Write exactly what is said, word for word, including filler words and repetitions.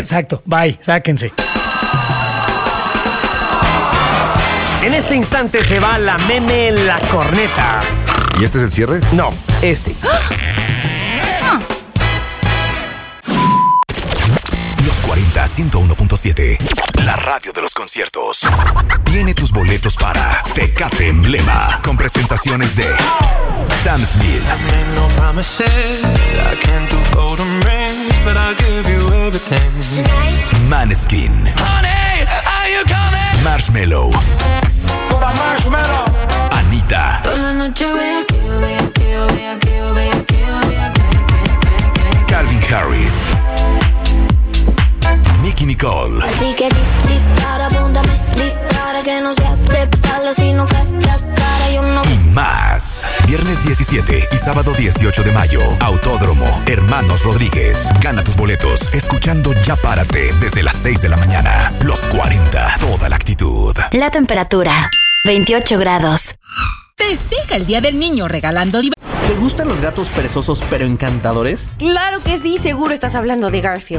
Exacto, bye, sáquense. En este instante se va la meme La Corneta. ¿Y este es el cierre? No, este. Los cuarenta, ciento uno punto siete. La radio de los conciertos. Tiene tus boletos para Tecate Emblema. Con presentaciones de Sam Smith, Maneskin, Marshmello, Anita, Calvin Harris, Nicki Nicole. Así que dispara, apúntame, dispara, que no sea de palo, sino que la cara yo no. Y más. Viernes diecisiete y sábado dieciocho de mayo. Autódromo Hermanos Rodríguez. Gana tus boletos escuchando Ya Párate desde las seis de la mañana. Los cuarenta, toda la actitud. La temperatura, veintiocho grados. Festeja el Día del Niño regalando div- ¿Te gustan los gatos perezosos pero encantadores? Claro que sí, seguro estás hablando de Garfield.